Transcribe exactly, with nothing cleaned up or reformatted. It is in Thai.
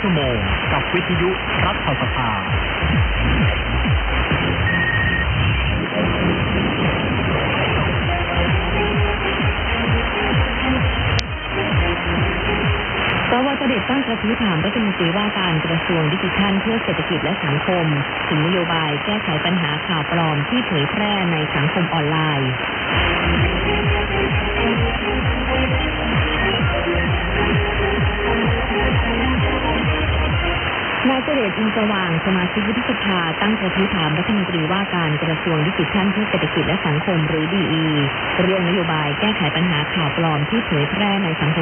ชั่วโมงกับวิทยุรัฐสภาสวเสด็จตั้งกระทู้ถามรัฐมนตรีว่าการกระทรวงดิจิทัลเพื่อเศรษฐกิจและสังคมถึงนโยบายแก้ไขปัญหาข่าวปลอมที่เผยแพร่ในสังคมออนไลน์นายเจริญอินสว่างสมาชิกวุฒิสภาตั้งกระทู้ถามรัฐมนตรีว่าการกระทรวงดิจิทัลเพื่อเศรษฐกิจและสังคมหรือ ดี อี เรื่องนโยบายแก้ไขปัญหาข่าวปลอมที่เผยแพร่ในสังคม